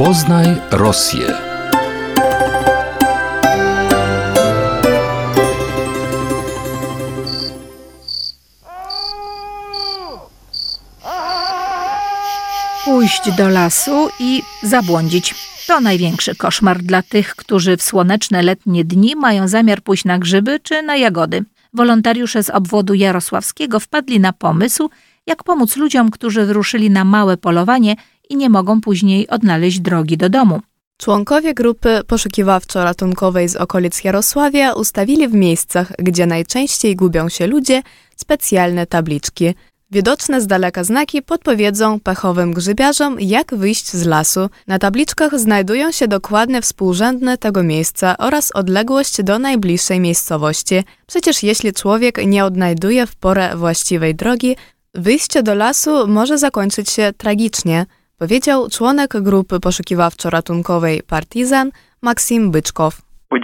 Poznaj Rosję. Pójść do lasu i zabłądzić. To największy koszmar dla tych, którzy w słoneczne letnie dni mają zamiar pójść na grzyby czy na jagody. Wolontariusze z obwodu jarosławskiego wpadli na pomysł, jak pomóc ludziom, którzy wyruszyli na małe polowanie i nie mogą później odnaleźć drogi do domu. Członkowie grupy poszukiwawczo-ratunkowej z okolic Jarosławia ustawili w miejscach, gdzie najczęściej gubią się ludzie, specjalne tabliczki. Widoczne z daleka znaki podpowiedzą pechowym grzybiarzom, jak wyjść z lasu. Na tabliczkach znajdują się dokładne współrzędne tego miejsca oraz odległość do najbliższej miejscowości. Przecież jeśli człowiek nie odnajduje w porę właściwej drogi, wyjście do lasu może zakończyć się tragicznie, powiedział członek grupy poszukiwawczo-ratunkowej Partizan Maksim Byczkow.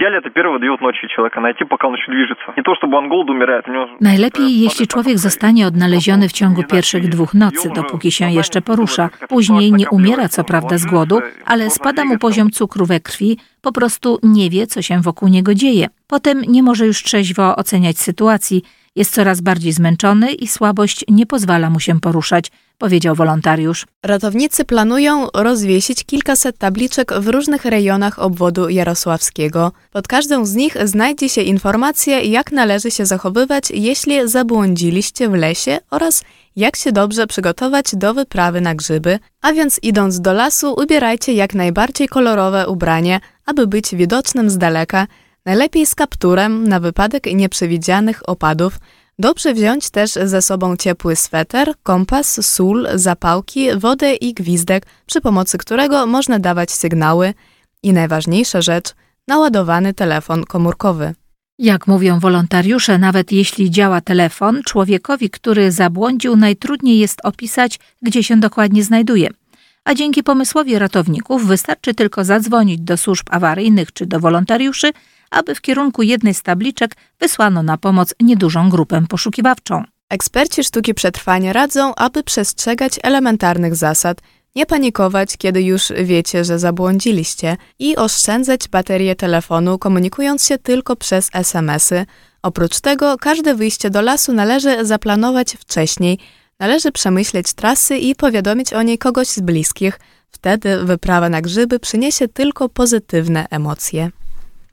Najlepiej, jeśli człowiek zostanie odnaleziony w ciągu pierwszych 2 nocy, dopóki się jeszcze porusza. Później nie umiera co prawda z głodu, ale spada mu poziom cukru we krwi, po prostu nie wie, co się wokół niego dzieje. Potem nie może już trzeźwo oceniać sytuacji, jest coraz bardziej zmęczony i słabość nie pozwala mu się poruszać, powiedział wolontariusz. Ratownicy planują rozwiesić kilkaset tabliczek w różnych rejonach obwodu jarosławskiego. Pod każdą z nich znajdzie się informacja, jak należy się zachowywać, jeśli zabłądziliście w lesie oraz jak się dobrze przygotować do wyprawy na grzyby. A więc idąc do lasu, ubierajcie jak najbardziej kolorowe ubranie, aby być widocznym z daleka, najlepiej z kapturem na wypadek nieprzewidzianych opadów. Dobrze wziąć też ze sobą ciepły sweter, kompas, sól, zapałki, wodę i gwizdek, przy pomocy którego można dawać sygnały. I najważniejsza rzecz, naładowany telefon komórkowy. Jak mówią wolontariusze, nawet jeśli działa telefon, człowiekowi, który zabłądził, najtrudniej jest opisać, gdzie się dokładnie znajduje. A dzięki pomysłowi ratowników wystarczy tylko zadzwonić do służb awaryjnych czy do wolontariuszy, aby w kierunku jednej z tabliczek wysłano na pomoc niedużą grupę poszukiwawczą. Eksperci sztuki przetrwania radzą, aby przestrzegać elementarnych zasad, nie panikować, kiedy już wiecie, że zabłądziliście i oszczędzać baterię telefonu, komunikując się tylko przez SMS-y. Oprócz tego każde wyjście do lasu należy zaplanować wcześniej. Należy przemyśleć trasy i powiadomić o niej kogoś z bliskich. Wtedy wyprawa na grzyby przyniesie tylko pozytywne emocje.